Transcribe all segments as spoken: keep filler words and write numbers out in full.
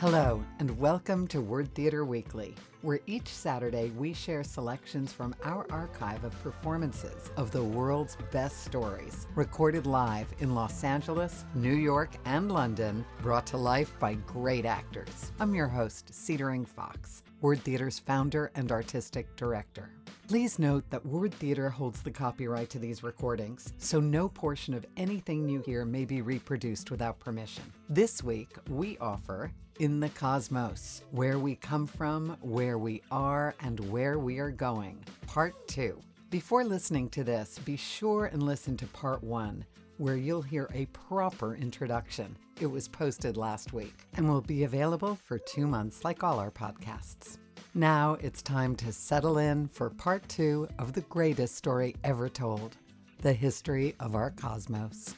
Hello, and welcome to Word Theater Weekly, where each Saturday we share selections from our archive of performances of the world's best stories, recorded live in Los Angeles, New York, and London, brought to life by great actors. I'm your host, Cedering Fox, Word Theater's founder and artistic director. Please note that Word Theater holds the copyright to these recordings, so no portion of anything you hear may be reproduced without permission. This week, we offer In the Cosmos, Where We Come From, Where We Are, and Where We Are Going, Part two. Before listening to this, be sure and listen to Part one, where you'll hear a proper introduction. It was posted last week and will be available for two months like all our podcasts. Now it's time to settle in for part two of the greatest story ever told, the history of our cosmos.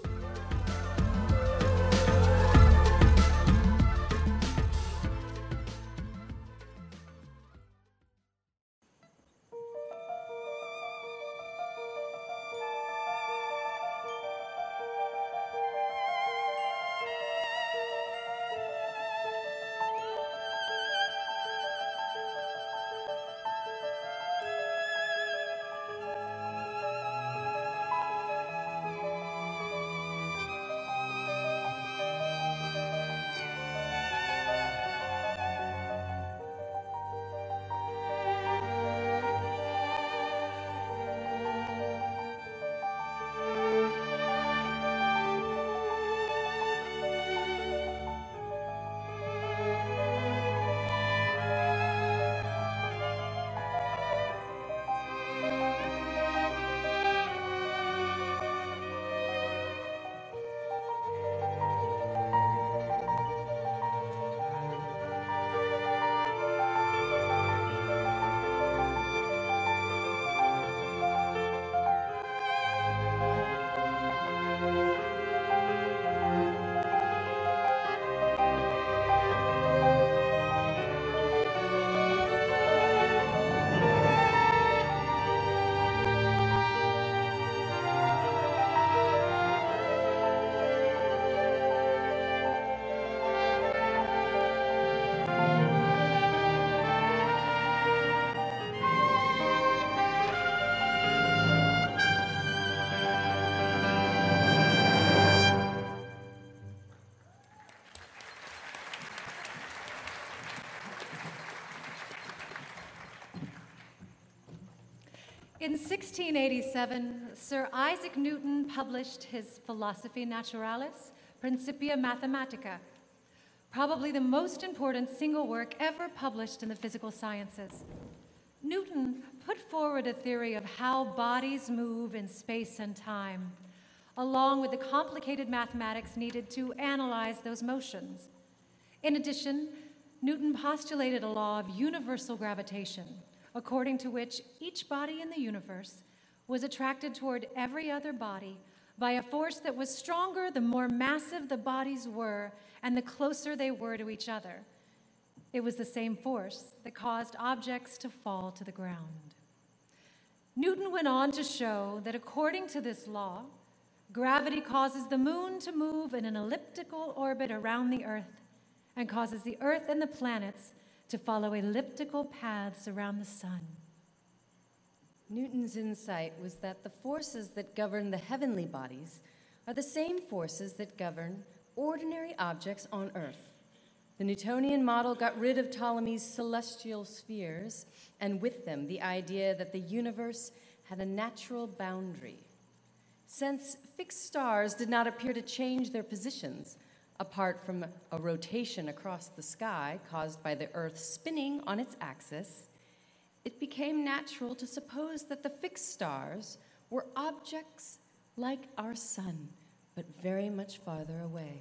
In sixteen eighty-seven, Sir Isaac Newton published his Philosophiae Naturalis Principia Mathematica, probably the most important single work ever published in the physical sciences. Newton put forward a theory of how bodies move in space and time, along with the complicated mathematics needed to analyze those motions. In addition, Newton postulated a law of universal gravitation, according to which each body in the universe was attracted toward every other body by a force that was stronger the more massive the bodies were and the closer they were to each other. It was the same force that caused objects to fall to the ground. Newton went on to show that according to this law, gravity causes the moon to move in an elliptical orbit around the Earth and causes the Earth and the planets to follow elliptical paths around the sun. Newton's insight was that the forces that govern the heavenly bodies are the same forces that govern ordinary objects on Earth. The Newtonian model got rid of Ptolemy's celestial spheres, and with them the idea that the universe had a natural boundary. Since fixed stars did not appear to change their positions, apart from a rotation across the sky caused by the Earth spinning on its axis, it became natural to suppose that the fixed stars were objects like our sun, but very much farther away.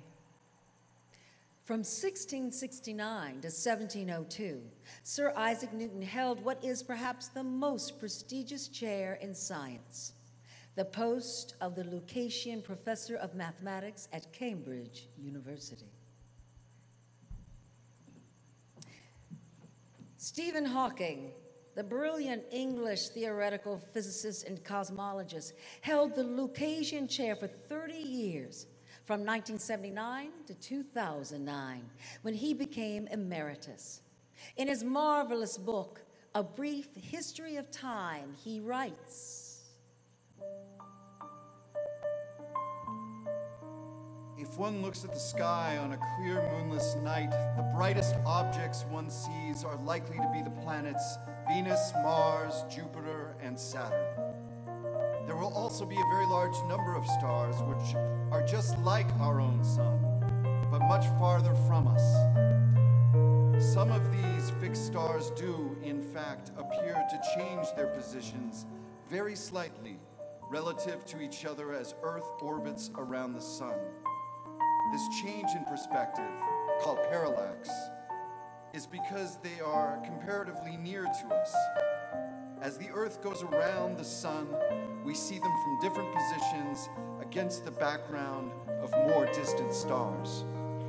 From sixteen sixty-nine to seventeen oh two, Sir Isaac Newton held what is perhaps the most prestigious chair in science, the post of the Lucasian Professor of Mathematics at Cambridge University. Stephen Hawking, the brilliant English theoretical physicist and cosmologist, held the Lucasian chair for thirty years, from nineteen seventy-nine to two thousand nine, when he became emeritus. In his marvelous book, A Brief History of Time, he writes, if one looks at the sky on a clear moonless night, the brightest objects one sees are likely to be the planets Venus, Mars, Jupiter, and Saturn. There will also be a very large number of stars which are just like our own sun, but much farther from us. Some of these fixed stars do, in fact, appear to change their positions very slightly relative to each other as Earth orbits around the sun. This change in perspective, called parallax, is because they are comparatively near to us. As the Earth goes around the sun, we see them from different positions against the background of more distant stars.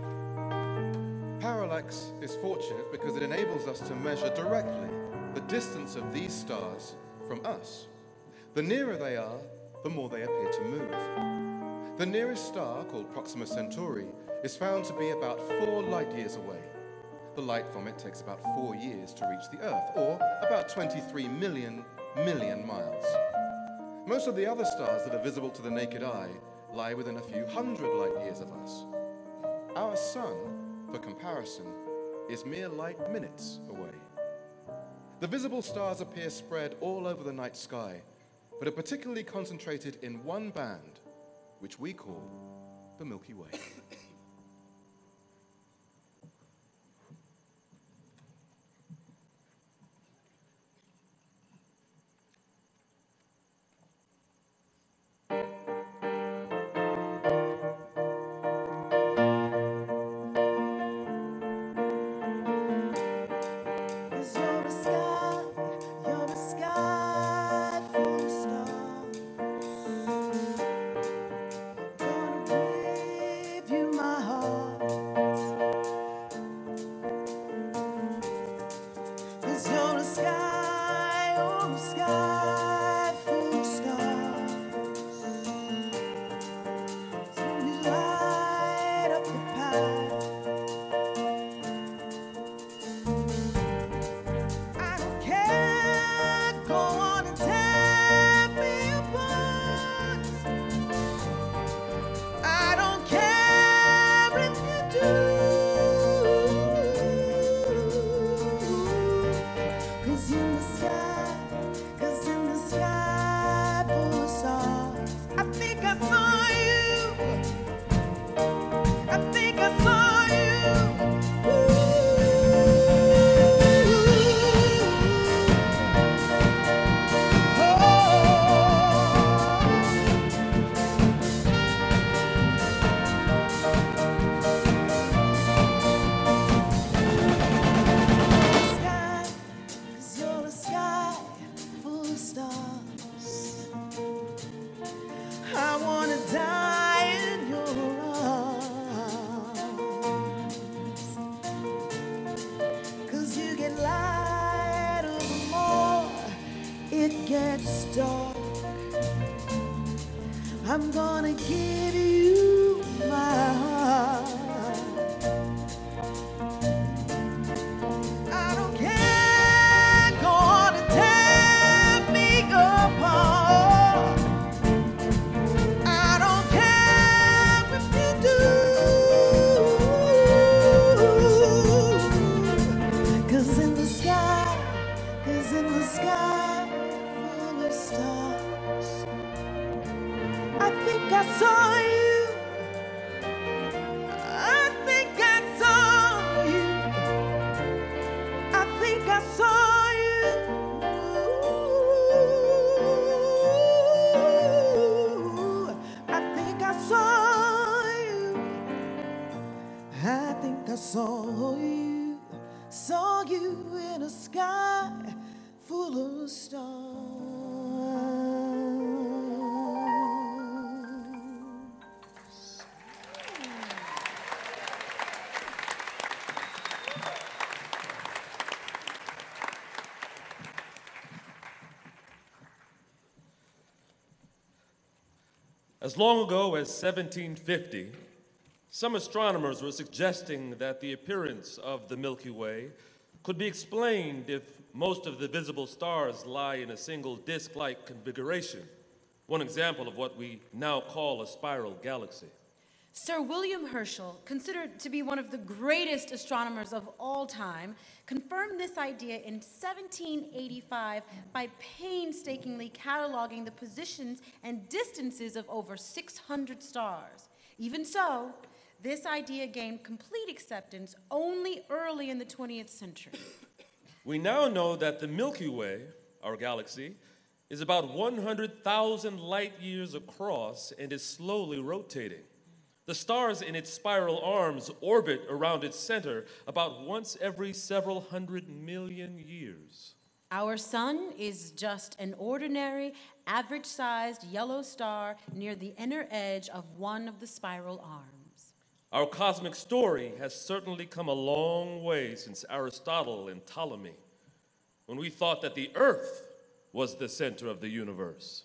Parallax is fortunate because it enables us to measure directly the distance of these stars from us. The nearer they are, the more they appear to move. The nearest star, called Proxima Centauri, is found to be about four light years away. The light from it takes about four years to reach the Earth, or about twenty-three million million miles. Most of the other stars that are visible to the naked eye lie within a few hundred light years of us. Our sun, for comparison, is mere light minutes away. The visible stars appear spread all over the night sky, but are particularly concentrated in one band, which we call the Milky Way. I'm gonna give you my heart. I don't care, gonna tear me apart. I don't care if you do. 'Cause in the sky, 'cause in the sky full of stars, I think I saw you. I think I saw you. I think I saw you. I think I saw you. I think I saw you. Saw you in a sky full of stars. As long ago as seventeen fifty, Some astronomers were suggesting that the appearance of the Milky Way could be explained if most of the visible stars lie in a single disk-like configuration, one example of what we now call a spiral galaxy. Sir William Herschel, considered to be one of the greatest astronomers of all time, confirmed this idea in seventeen eighty-five by painstakingly cataloging the positions and distances of over six hundred stars. Even so, this idea gained complete acceptance only early in the twentieth century. We now know that the Milky Way, our galaxy, is about one hundred thousand light years across and is slowly rotating. The stars in its spiral arms orbit around its center about once every several hundred million years. Our sun is just an ordinary, average-sized yellow star near the inner edge of one of the spiral arms. Our cosmic story has certainly come a long way since Aristotle and Ptolemy, when we thought that the Earth was the center of the universe.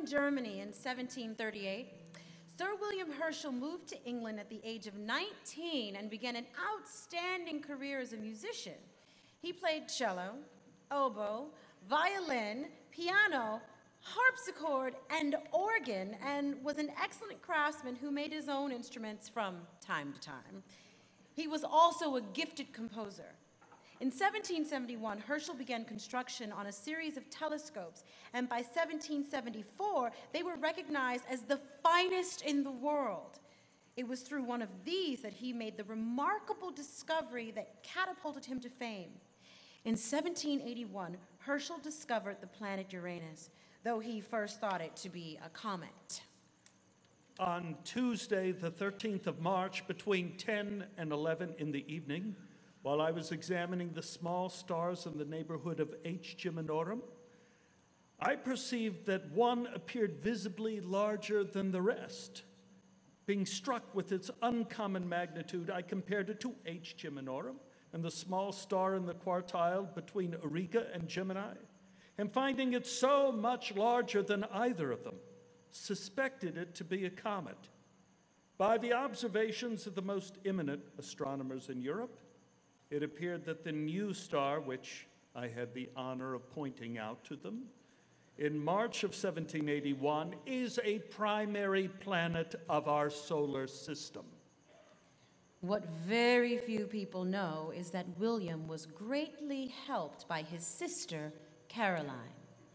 Germany in seventeen thirty-eight, Sir William Herschel moved to England at the age of nineteen and began an outstanding career as a musician. He played cello, oboe, violin, piano, harpsichord, and organ, and was an excellent craftsman who made his own instruments from time to time. He was also a gifted composer. In seventeen seventy-one, Herschel began construction on a series of telescopes, and by seventeen seventy-four, they were recognized as the finest in the world. It was through one of these that he made the remarkable discovery that catapulted him to fame. In seventeen eighty-one, Herschel discovered the planet Uranus, though he first thought it to be a comet. On Tuesday, the thirteenth of March, between ten and eleven in the evening, while I was examining the small stars in the neighborhood of H. Geminorum, I perceived that one appeared visibly larger than the rest. Being struck with its uncommon magnitude, I compared it to H. Geminorum and the small star in the quartile between Auriga and Gemini, and finding it so much larger than either of them, suspected it to be a comet. By the observations of the most eminent astronomers in Europe, it appeared that the new star, which I had the honor of pointing out to them, in March of seventeen eighty-one, is a primary planet of our solar system. What very few people know is that William was greatly helped by his sister, Caroline.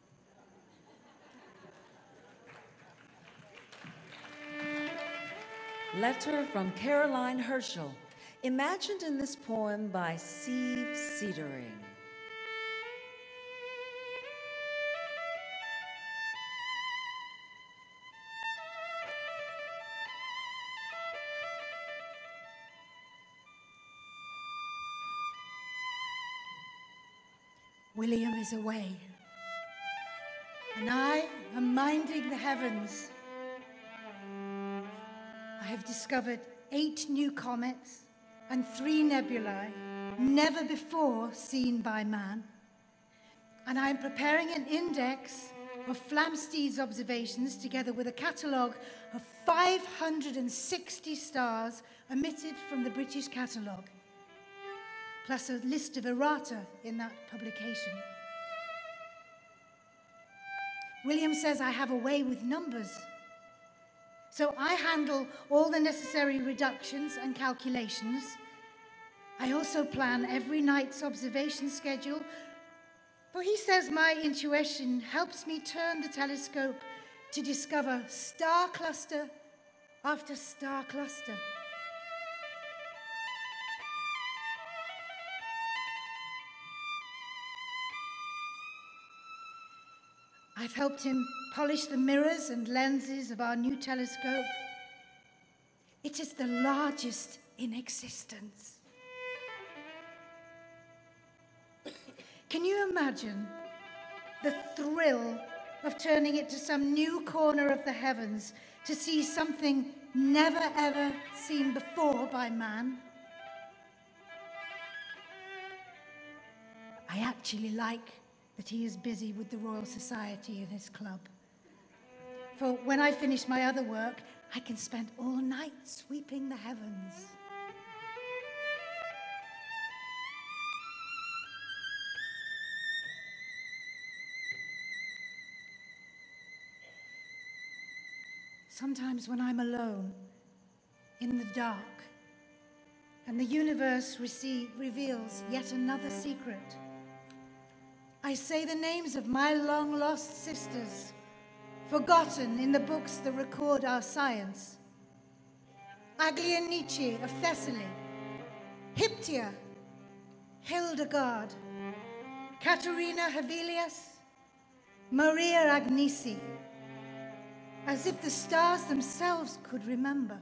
Letter from Caroline Herschel, imagined in this poem by Steve Cedering. William is away, and I am minding the heavens. I have discovered eight new comets and three nebulae never before seen by man. And I am preparing an index of Flamsteed's observations together with a catalogue of five hundred sixty stars omitted from the British catalogue, plus a list of errata in that publication. William says I have a way with numbers. So I handle all the necessary reductions and calculations. I also plan every night's observation schedule, for he says my intuition helps me turn the telescope to discover star cluster after star cluster. I've helped him polish the mirrors and lenses of our new telescope. It is the largest in existence. Can you imagine the thrill of turning it to some new corner of the heavens to see something never ever seen before by man? I actually like that he is busy with the Royal Society and his club. For when I finish my other work, I can spend all night sweeping the heavens. Sometimes when I'm alone, in the dark, and the universe receive, reveals yet another secret, I say the names of my long-lost sisters, forgotten in the books that record our science. Aglia Nietzsche of Thessaly, Hyptia, Hildegard, Katerina Hevelius, Maria Agnesi, as if the stars themselves could remember.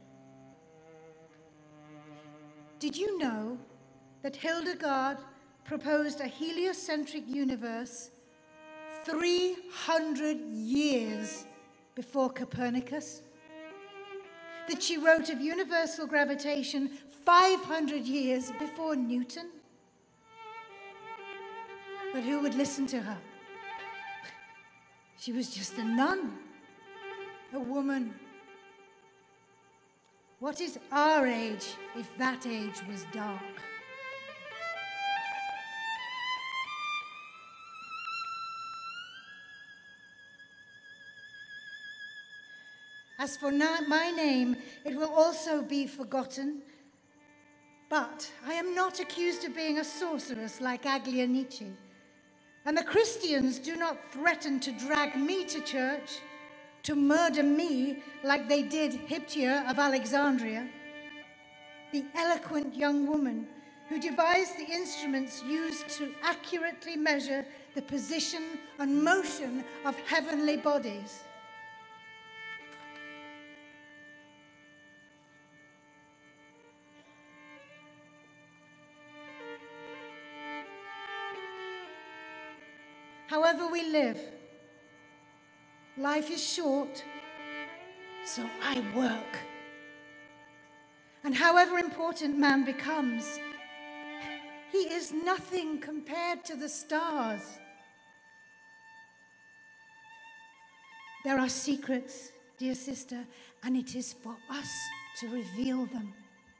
Did you know that Hildegard proposed a heliocentric universe three hundred years before Copernicus? That she wrote of universal gravitation five hundred years before Newton? But who would listen to her? She was just a nun, a woman. What is our age if that age was dark? As for na- my name, it will also be forgotten. But I am not accused of being a sorceress like Aglianici. And the Christians do not threaten to drag me to church, to murder me like they did Hyptia of Alexandria, the eloquent young woman who devised the instruments used to accurately measure the position and motion of heavenly bodies. However we live, life is short, so I work. And however important man becomes, he is nothing compared to the stars. There are secrets, dear sister, and it is for us to reveal them.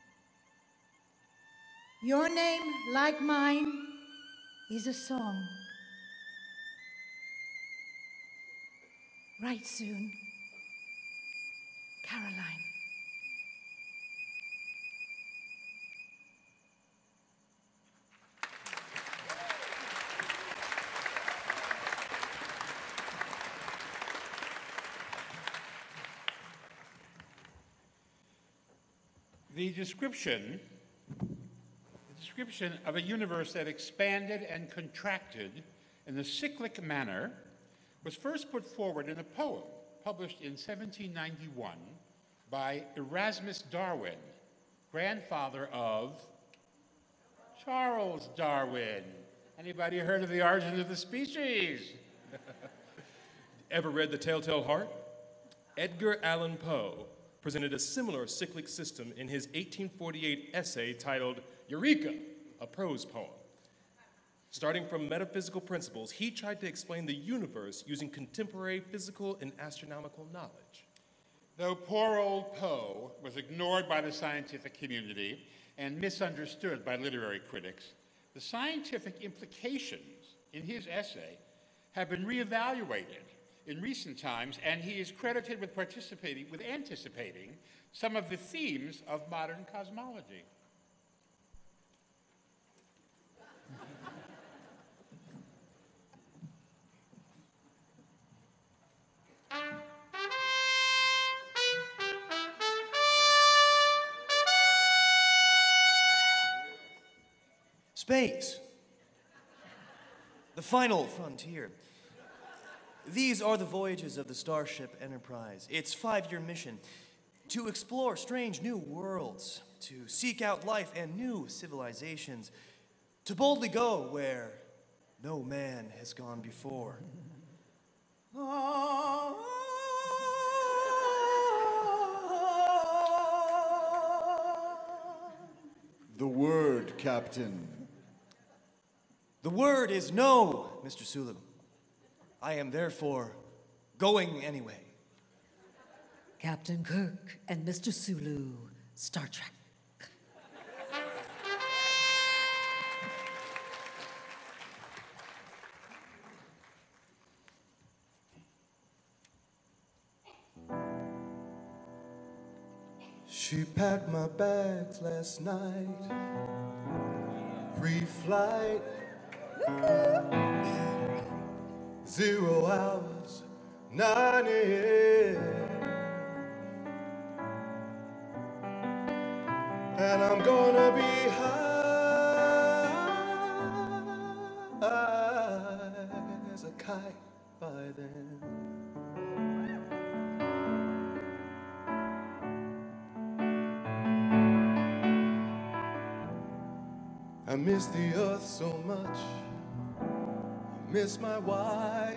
Your name, like mine, is a song. Right soon, Caroline. The description, the description of a universe that expanded and contracted in a cyclic manner was first put forward in a poem published in seventeen ninety-one by Erasmus Darwin, grandfather of Charles Darwin. Anybody heard of the origin of the species? Ever read The Telltale Heart? Edgar Allan Poe presented a similar cyclic system in his eighteen forty-eight essay titled Eureka, a prose poem. Starting from metaphysical principles, he tried to explain the universe using contemporary physical and astronomical knowledge. Though poor old Poe was ignored by the scientific community and misunderstood by literary critics, the scientific implications in his essay have been reevaluated in recent times, and he is credited with participating, with anticipating some of the themes of modern cosmology. Space. The final frontier. These are the voyages of the Starship Enterprise. Its five-year mission: to explore strange new worlds, to seek out life and new civilizations, to boldly go where no man has gone before. The word, Captain. The word is no, Mister Sulu. I am therefore going anyway. Captain Kirk and Mister Sulu, Star Trek. She packed my bags last night, pre-flight, zero hours, nine a m And I'm gonna be high as a kite by then. I miss the earth so much, I miss my wife.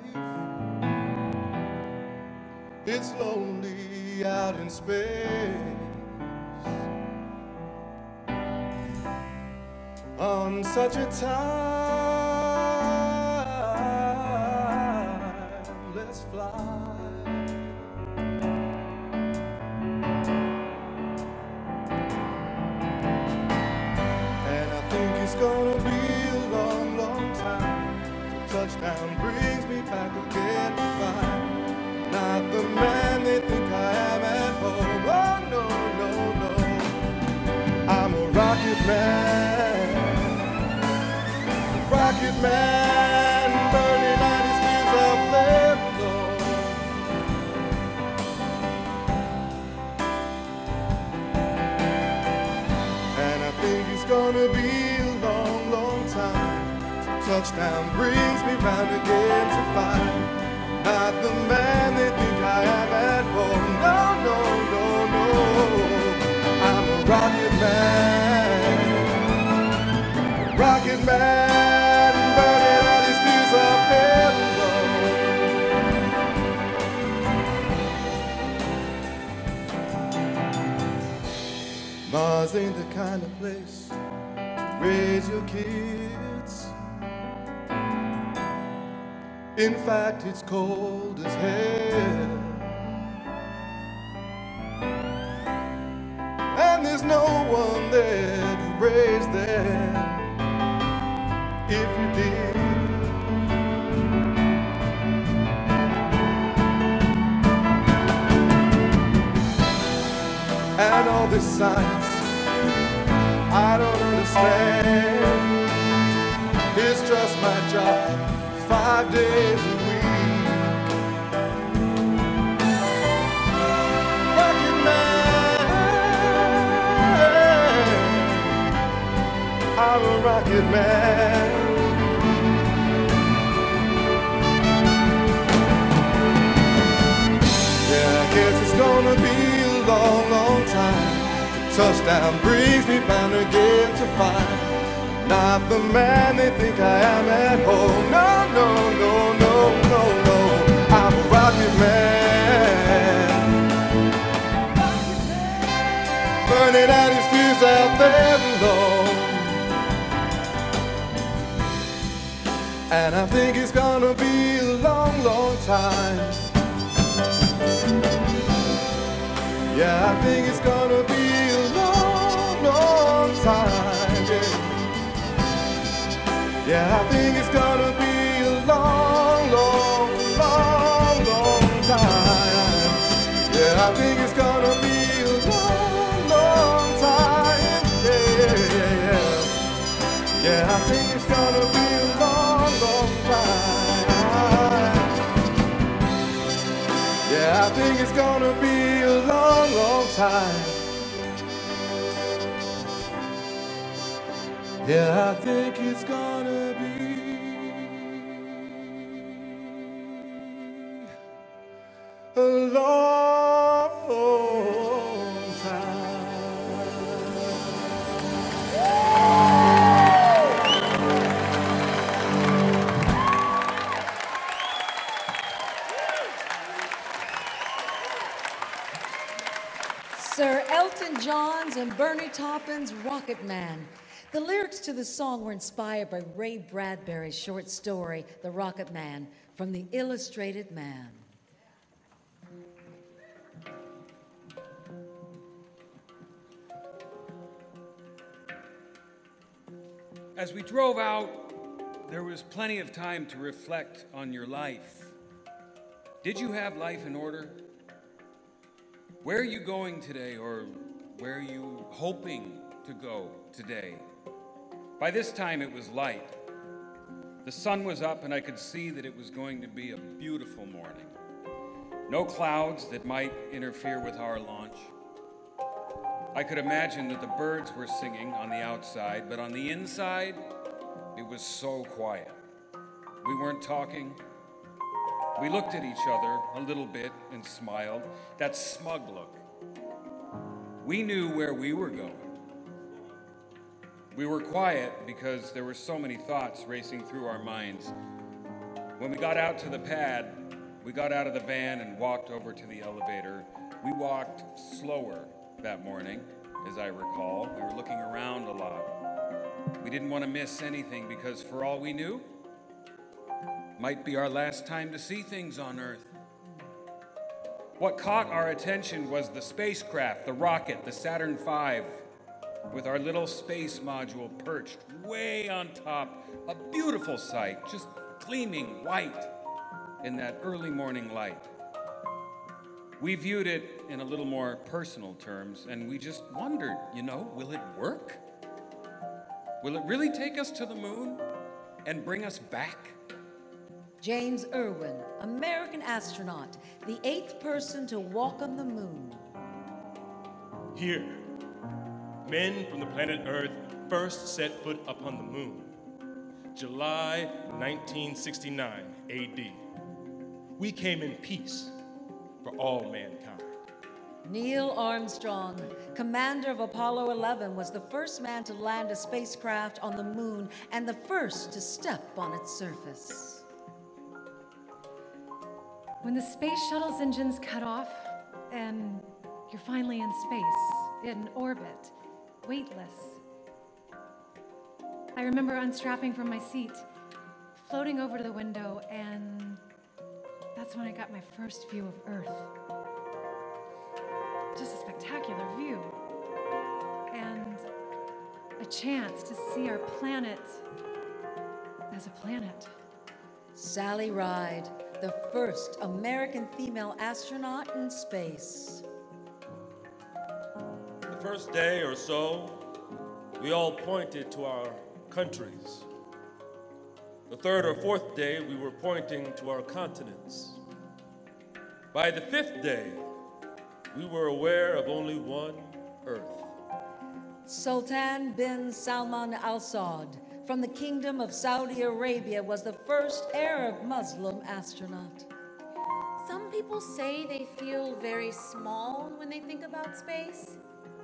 It's lonely out in space. On such a time, let's fly touchdown brings me back again to find not the man they think I am at home. Oh, no, no, no. I'm a rocket man. Rocket man, burning out his fuse up there below. And I think it's gonna be a long, long time. Touchdown brings me round again to find not the man they think I am at home. No, no, no, no. I'm a rocket man. Rocket man, burning out his fuse up there below. Mars ain't the kind of place to raise your kids. In fact, it's cold as hell. And there's no one there to raise them if you did. And all this science I don't understand. It's just my job five days a week. Rocket man, I'm a rocket man. Yeah, I guess it's gonna be a long, long time. Touchdown brings me bound again to find not the man they think I am at home. No, no, no, no, no, no. I'm a rocket man. Burning out his fuse out there below. And I think it's gonna be a long, long time. Yeah, I think it's gonna be a long, long time. Yeah. Yeah, I think it's gonna be a long, long, long, long time. Yeah, I think it's gonna be a long, long time. Yeah, yeah, yeah, yeah. Yeah, I think it's gonna be a long, long time. Yeah, I think it's gonna be a long, long time. Yeah, I think it's gonna be a long time. Sir Elton John's and Bernie Taupin's Rocket Man. The lyrics to the song were inspired by Ray Bradbury's short story, The Rocket Man, from the Illustrated Man. As we drove out, there was plenty of time to reflect on your life. Did you have life in order? Where are you going today, or where are you hoping to go today? By this time, it was light. The sun was up, and I could see that it was going to be a beautiful morning. No clouds that might interfere with our launch. I could imagine that the birds were singing on the outside, but on the inside, it was so quiet. We weren't talking. We looked at each other a little bit and smiled. That smug look. We knew where we were going. We were quiet because there were so many thoughts racing through our minds. When we got out to the pad, we got out of the van and walked over to the elevator. We walked slower that morning, as I recall. We were looking around a lot. We didn't want to miss anything because for all we knew, might be our last time to see things on Earth. What caught our attention was the spacecraft, the rocket, the Saturn five, with our little space module perched way on top. A beautiful sight, just gleaming white in that early morning light. We viewed it in a little more personal terms, and we just wondered, you know, will it work? Will it really take us to the moon and bring us back? James Irwin, American astronaut, the eighth person to walk on the moon. Here, men from the planet Earth first set foot upon the moon, July nineteen sixty-nine A D. We came in peace for all mankind. Neil Armstrong, commander of Apollo eleven, was the first man to land a spacecraft on the moon and the first to step on its surface. When the space shuttle's engines cut off and you're finally in space, in orbit, weightless, I remember unstrapping from my seat, floating over to the window, and that's when I got my first view of Earth. Just a spectacular view. And a chance to see our planet as a planet. Sally Ride, the first American female astronaut in space. The first day or so, we all pointed to our countries. The third or fourth day, we were pointing to our continents. By the fifth day, we were aware of only one Earth. Sultan bin Salman Al Saud from the Kingdom of Saudi Arabia was the first Arab Muslim astronaut. Some people say they feel very small when they think about space.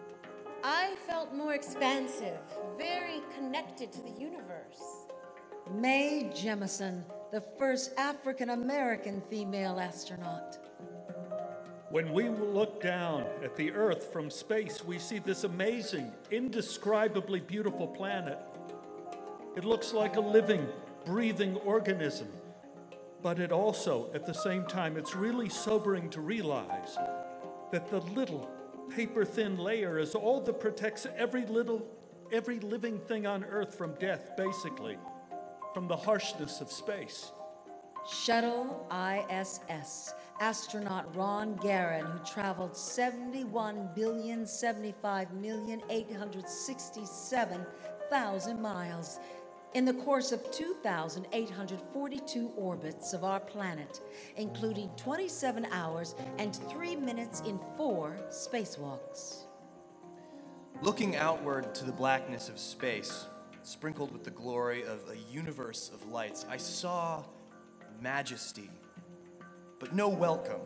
I felt more expansive, very connected to the universe. Mae Jemison, the first African-American female astronaut. When we look down at the Earth from space, we see this amazing, indescribably beautiful planet. It looks like a living, breathing organism. But it also, at the same time, it's really sobering to realize that the little paper-thin layer is all that protects every little, every living thing on Earth from death, basically, from the harshness of space. Shuttle I S S, astronaut Ron Garan, who traveled seventy-one billion, seventy-five million, eight hundred sixty-seven thousand miles in the course of two thousand eight hundred forty-two orbits of our planet, including twenty-seven hours and three minutes in four spacewalks. Looking outward to the blackness of space, sprinkled with the glory of a universe of lights, I saw majesty, but no welcome.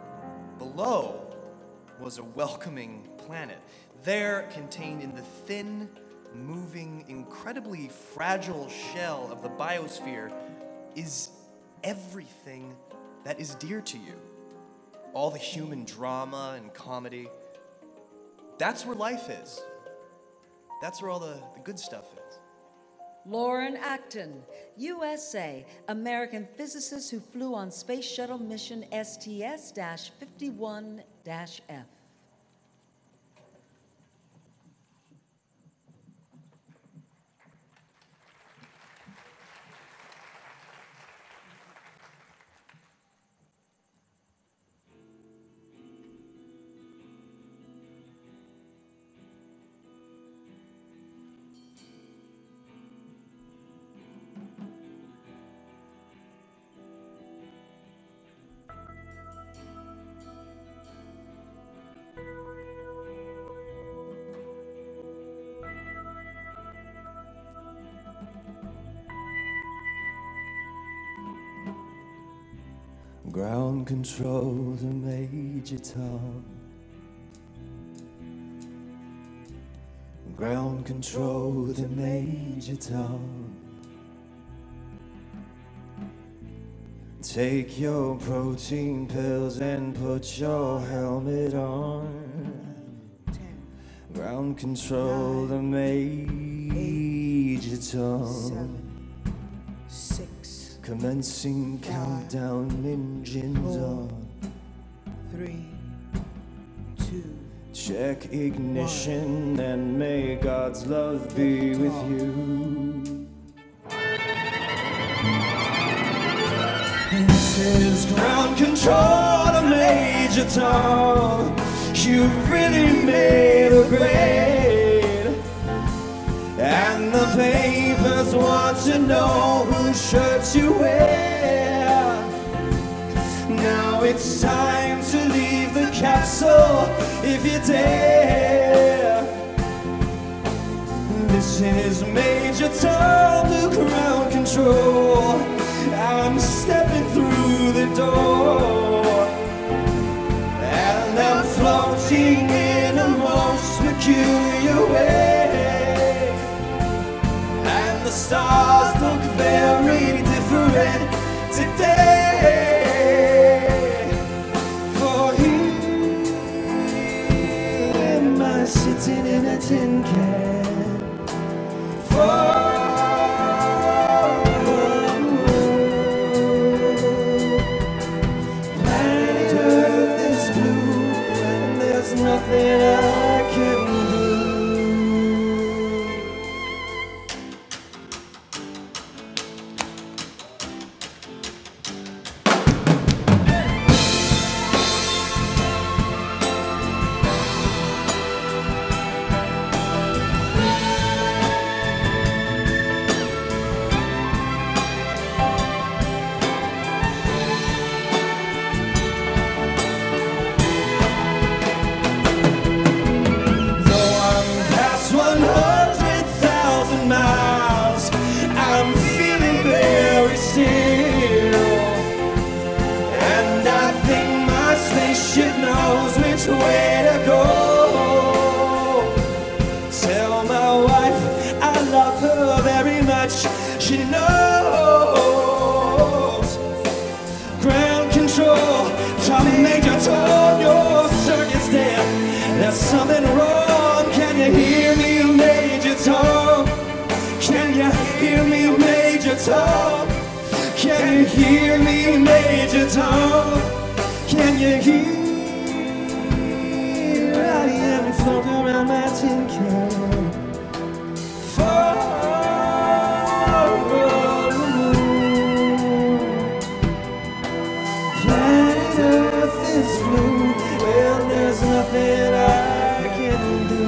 Below was a welcoming planet. There, contained in the thin, moving, incredibly fragile shell of the biosphere, is everything that is dear to you. All the human drama and comedy. That's where life is. That's where all the, the good stuff is. Lauren Acton, U S A, American physicist who flew on Space Shuttle mission S T S fifty-one F. Ground control to Major Tom. Ground control to Major Tom. Take your protein pills and put your helmet on. Ground control to Major Tom. Commencing countdown, engines on. Three, two, check ignition, one. And may God's love be with you. This is ground control to Major Tom. You really made a grade, and the papers want to know whose shirts you wear. Now it's time to leave the capsule if you dare. This is Major Tom to ground control. I'm stepping through the door, and I'm floating in a most peculiar way. And the stars look very different today. For here am I sitting in a tin can. For nothing I can do. Way to go. Tell my wife I love her very much. She knows. Ground control, Tom Major Tom, your circuit's dead. There's something wrong. Can you hear me, Major Tom? Can you hear me, Major Tom? Can you hear me, Major Tom? Can you hear? Floating around my tin can. For the moon. Planet Earth is blue. Well, there's nothing I can do.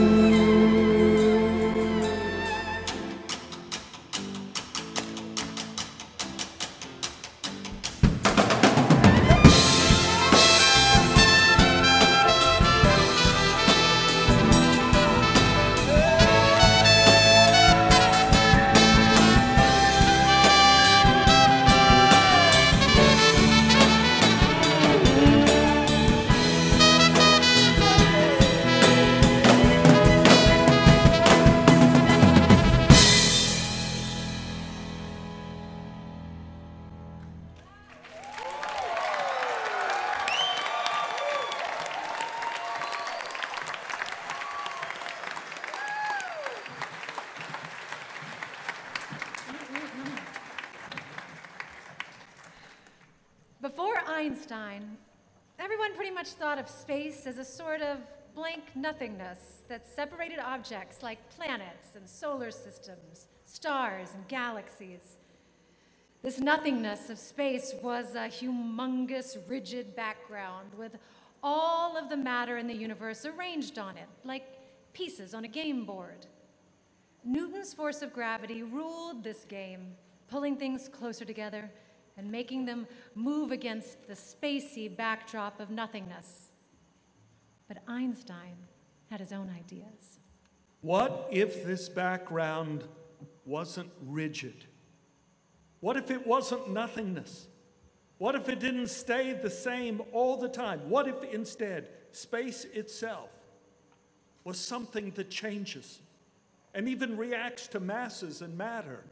Before Einstein, everyone pretty much thought of space as a sort of blank nothingness that separated objects like planets and solar systems, stars and galaxies. This nothingness of space was a humongous, rigid background with all of the matter in the universe arranged on it, like pieces on a game board. Newton's force of gravity ruled this game, pulling things closer together and making them move against the spacey backdrop of nothingness. But Einstein had his own ideas. What if this background wasn't rigid? What if it wasn't nothingness? What if it didn't stay the same all the time? What if instead space itself was something that changes and even reacts to masses and matter?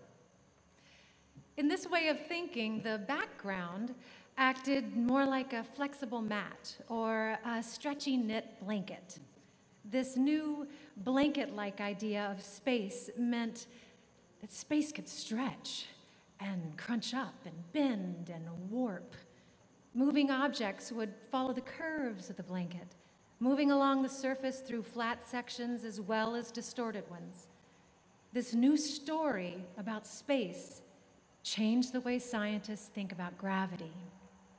In this way of thinking, the background acted more like a flexible mat or a stretchy knit blanket. This new blanket-like idea of space meant that space could stretch and crunch up and bend and warp. Moving objects would follow the curves of the blanket, moving along the surface through flat sections as well as distorted ones. This new story about space changed the way scientists think about gravity.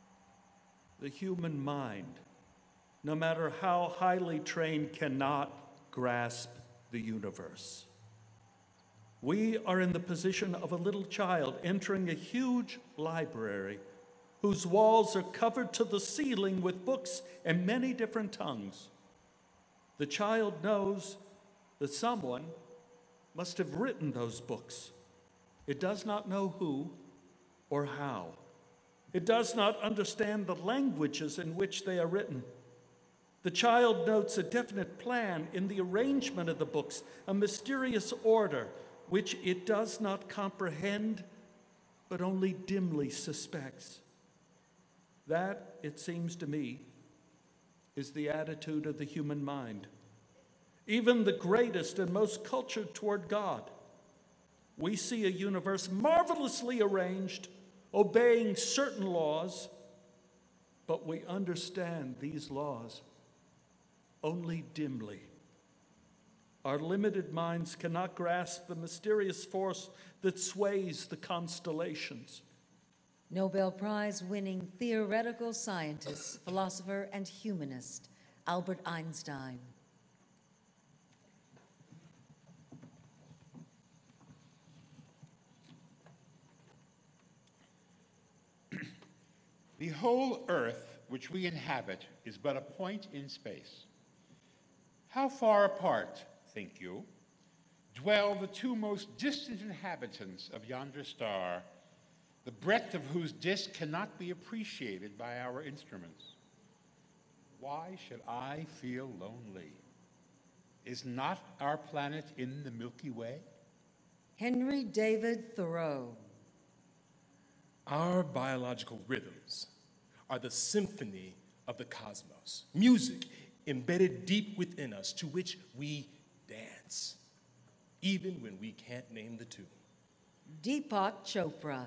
the human mind, no matter how highly trained, cannot grasp the universe. We are in the position of a little child entering a huge library whose walls are covered to the ceiling with books in many different tongues. The child knows that someone must have written those books. It does not know who or how. It does not understand the languages in which they are written. The child notes a definite plan in the arrangement of the books, a mysterious order which it does not comprehend, but only dimly suspects. That, it seems to me, is the attitude of the human mind. Even the greatest and most cultured toward God, we see a universe marvelously arranged, obeying certain laws, but we understand these laws only dimly. Our limited minds cannot grasp the mysterious force that sways the constellations. Nobel Prize-winning theoretical scientist, philosopher, and humanist, Albert Einstein. The whole earth which we inhabit is but a point in space. How far apart, think you, dwell the two most distant inhabitants of yonder star, the breadth of whose disk cannot be appreciated by our instruments? Why should I feel lonely? Is not our planet in the Milky Way? Henry David Thoreau. Our biological rhythms are the symphony of the cosmos, music embedded deep within us to which we dance, even when we can't name the tune. Deepak Chopra.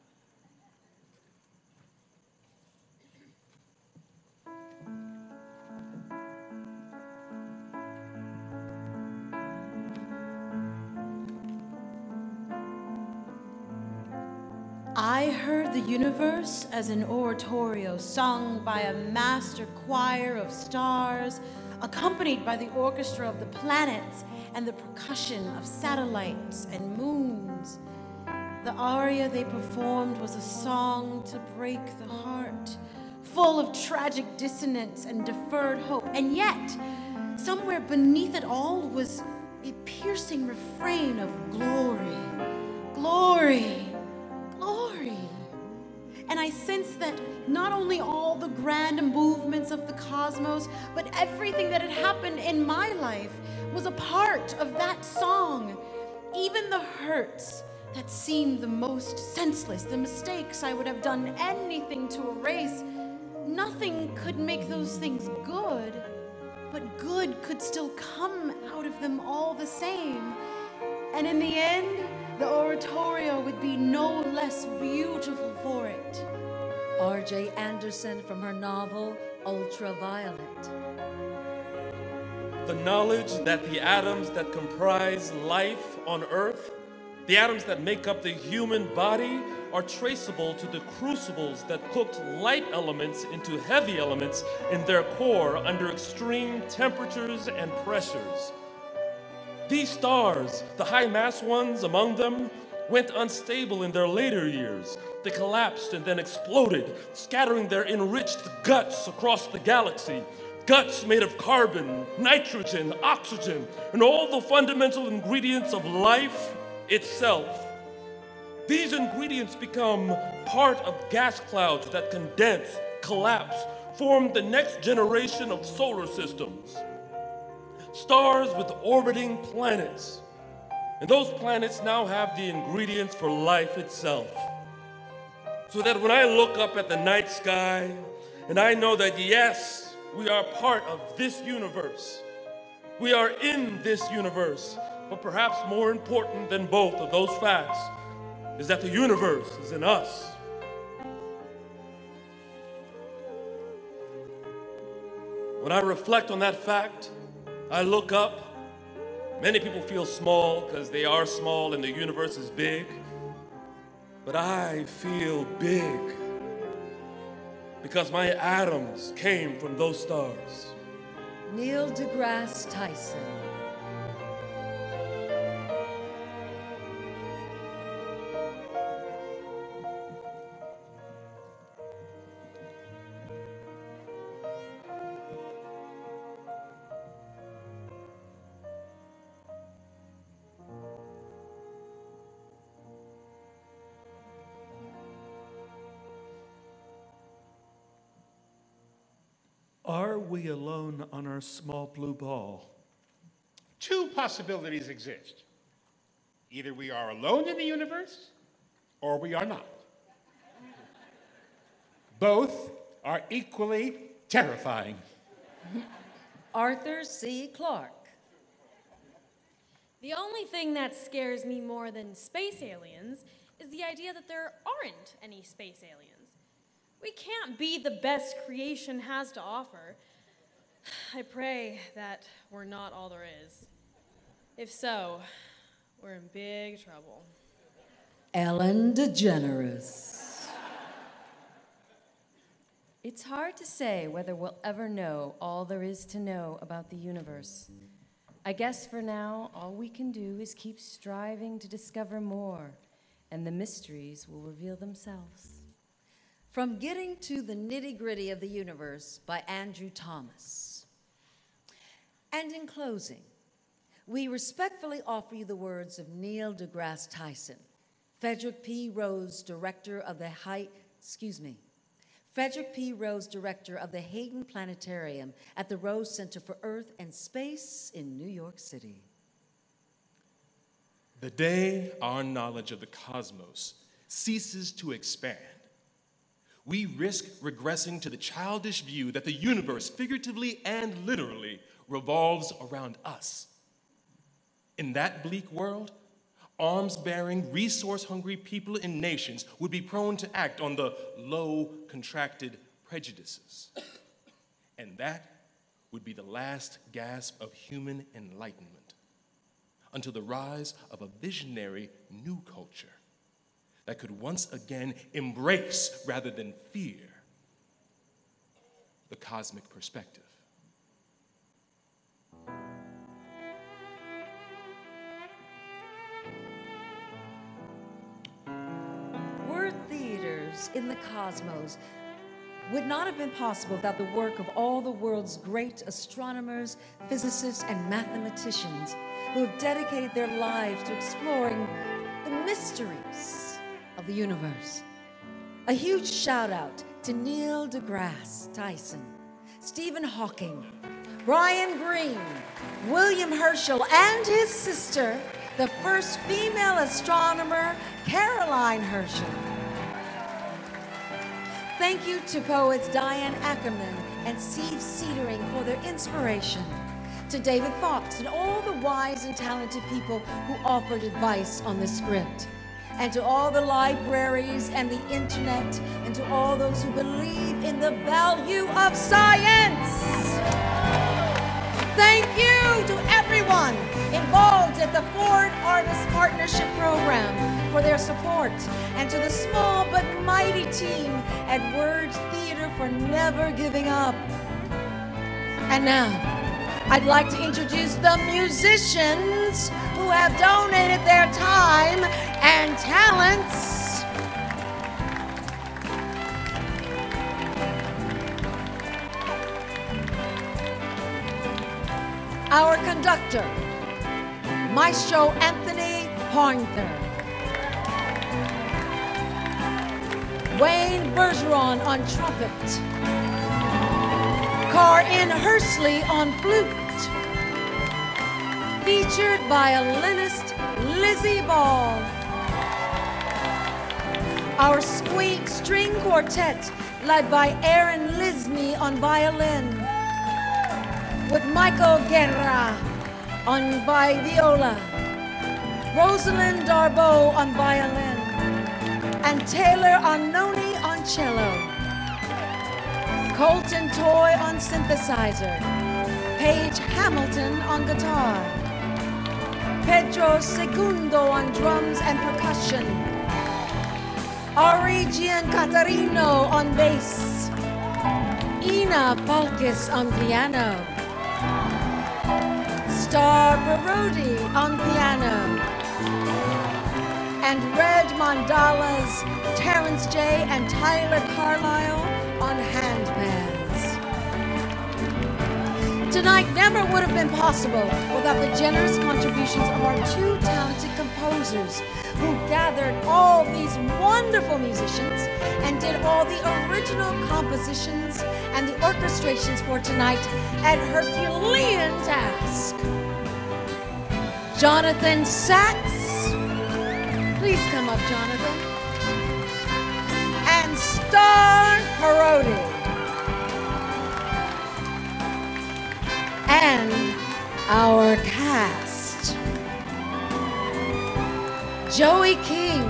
I heard the universe as an oratorio sung by a master choir of stars, accompanied by the orchestra of the planets and the percussion of satellites and moons. The aria they performed was a song to break the heart, full of tragic dissonance and deferred hope. And yet, somewhere beneath it all was a piercing refrain of glory, glory, glory. And I sensed that not only all the grand movements of the cosmos, but everything that had happened in my life was a part of that song. Even the hurts that seemed the most senseless, the mistakes I would have done anything to erase, nothing could make those things good, but good could still come out of them all the same. And in the end, the oratorio would be no less beautiful for it. R J Anderson from her novel, Ultraviolet. The knowledge that the atoms that comprise life on Earth, the atoms that make up the human body, are traceable to the crucibles that cooked light elements into heavy elements in their core under extreme temperatures and pressures. These stars, the high-mass ones among them, went unstable in their later years. They collapsed and then exploded, scattering their enriched guts across the galaxy. Guts made of carbon, nitrogen, oxygen, and all the fundamental ingredients of life itself. These ingredients become part of gas clouds that condense, collapse, form the next generation of solar systems. Stars with orbiting planets. And those planets now have the ingredients for life itself. So that when I look up at the night sky, and I know that yes, we are part of this universe. We are in this universe. But perhaps more important than both of those facts is that the universe is in us. When I reflect on that fact, I look up. Many people feel small because they are small and the universe is big. But I feel big because my atoms came from those stars. Neil deGrasse Tyson. Are we alone on our small blue ball? Two possibilities exist. Either we are alone in the universe, or we are not. Both are equally terrifying. Arthur C. Clarke. The only thing that scares me more than space aliens is the idea that there aren't any space aliens. We can't be the best creation has to offer. I pray that we're not all there is. If so, we're in big trouble. Ellen DeGeneres. It's hard to say whether we'll ever know all there is to know about the universe. I guess for now, all we can do is keep striving to discover more, and the mysteries will reveal themselves. From Getting to the Nitty-Gritty of the Universe by Andrew Thomas. And in closing, we respectfully offer you the words of Neil deGrasse Tyson, Frederick P. Rose, director of the High, excuse me, Frederick P. Rose, director of the Hayden Planetarium at the Rose Center for Earth and Space in New York City. The day our knowledge of the cosmos ceases to expand, we risk regressing to the childish view that the universe, figuratively and literally, revolves around us. In that bleak world, arms-bearing, resource-hungry people and nations would be prone to act on the low, contracted prejudices. And that would be the last gasp of human enlightenment until the rise of a visionary new culture that could once again embrace rather than fear the cosmic perspective. Word theaters in the cosmos would not have been possible without the work of all the world's great astronomers, physicists, and mathematicians who have dedicated their lives to exploring the mysteries of the universe. A huge shout out to Neil deGrasse Tyson, Stephen Hawking, Brian Greene, William Herschel, and his sister, the first female astronomer, Caroline Herschel. Thank you to poets Diane Ackerman and Steve Cedering for their inspiration, to David Fox and all the wise and talented people who offered advice on the script, and to all the libraries and the internet, and to all those who believe in the value of science. Thank you to everyone involved at the Ford Artist Partnership Program for their support, and to the small but mighty team at Words Theater for never giving up. And now, I'd like to introduce the musicians who have donated their time and talents. Our conductor, Maestro Anthony Pointer. Wayne Bergeron on trumpet. Karin Hursley on flute. Featured violinist Lizzie Ball. Our squeak string quartet led by Aaron Lisney on violin, with Michael Guerra on vi- viola, Rosalind Darbo on violin, and Taylor Annoni on cello. Colton Toy on synthesizer, Paige Hamilton on guitar, Pedro Segundo on drums and percussion, Ari Giancatarino on bass, Ina Falkis on piano. Star Parodi on piano. And Red Mandala's Terrence J. and Tyler Carlisle on handpans. Tonight never would have been possible without the generous contributions of our two talented composers who gathered all these wonderful musicians and did all the original compositions and the orchestrations for tonight at Herculean task. Jonathan Sachs, please come up, Jonathan. And Star Parodi. And our cast. Joey King,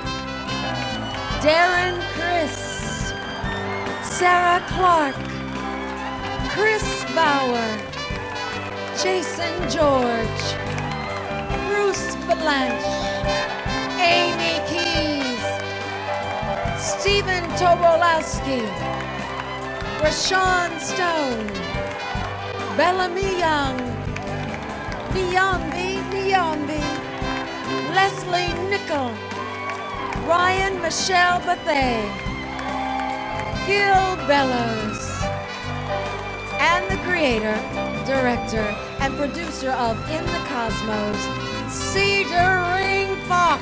Darren Criss, Sarah Clark, Chris Bauer, Jason George, Bruce Blanche, Amy Keys, Stephen Tobolowski, Rashawn Stone, Bellamy Young, Nyambi Nyambi, Leslie Nichol, Ryan Michelle Bethay, Gil Bellows, and the creator, director, and producer of In the Cosmos, Cedar Ring Fox.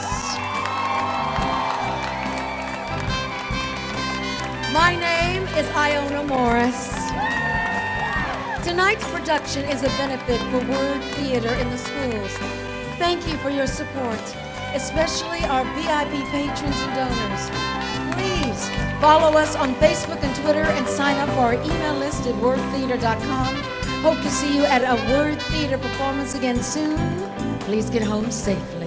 My name is Iona Morris. Tonight's production is a benefit for Word Theater in the schools. Thank you for your support, especially our V I P patrons and donors. Please follow us on Facebook and Twitter and sign up for our email list at word theater dot com. Hope to see you at a Word Theater performance again soon. Please get home safely.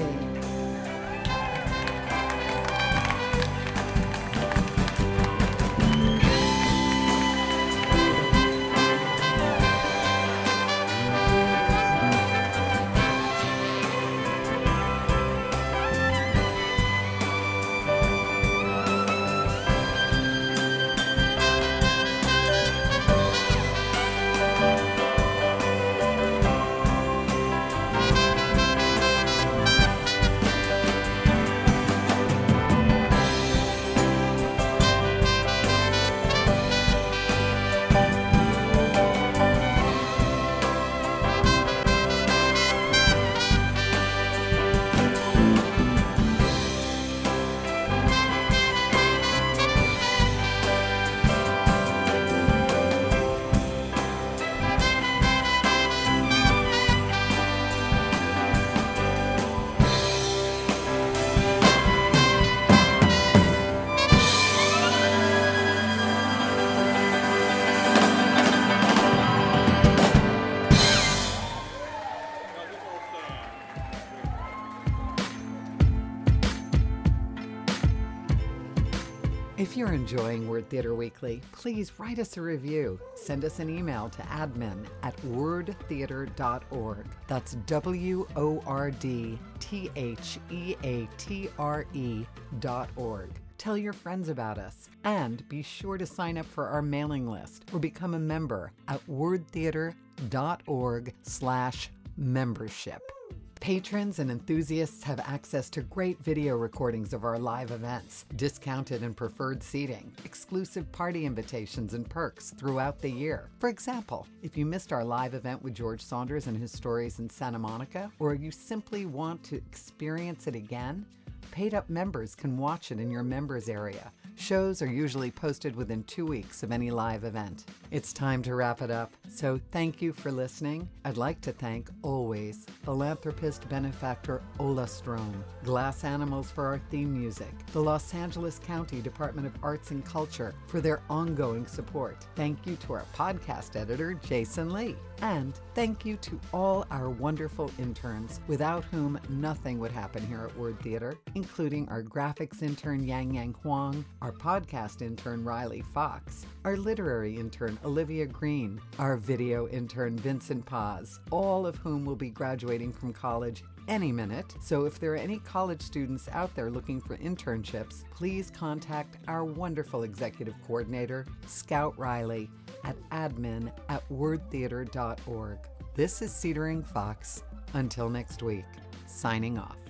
If you're enjoying Word Theater Weekly, please write us a review. Send us an email to admin at word theater dot org. That's W O R D T H E A T R E dot org. Tell your friends about us. And be sure to sign up for our mailing list or become a member at word theater dot org slash membership. Patrons and enthusiasts have access to great video recordings of our live events, discounted and preferred seating, exclusive party invitations and perks throughout the year. For example, if you missed our live event with George Saunders and his stories in Santa Monica, or you simply want to experience it again, paid-up members can watch it in your members area. Shows are usually posted within two weeks of any live event. It's time to wrap it up, so thank you for listening. I'd like to thank, always, philanthropist benefactor Ola Strom, Glass Animals for our theme music, the Los Angeles County Department of Arts and Culture for their ongoing support. Thank you to our podcast editor, Jason Lee. And thank you to all our wonderful interns, without whom nothing would happen here at Word Theater, including our graphics intern, Yang Yang Huang, our our podcast intern Riley Fox, our literary intern Olivia Green, our video intern Vincent Paz, all of whom will be graduating from college any minute. So if there are any college students out there looking for internships, please contact our wonderful executive coordinator, Scout Riley, at admin at word theater dot org. This is Cedar Ring Fox. Until next week, signing off.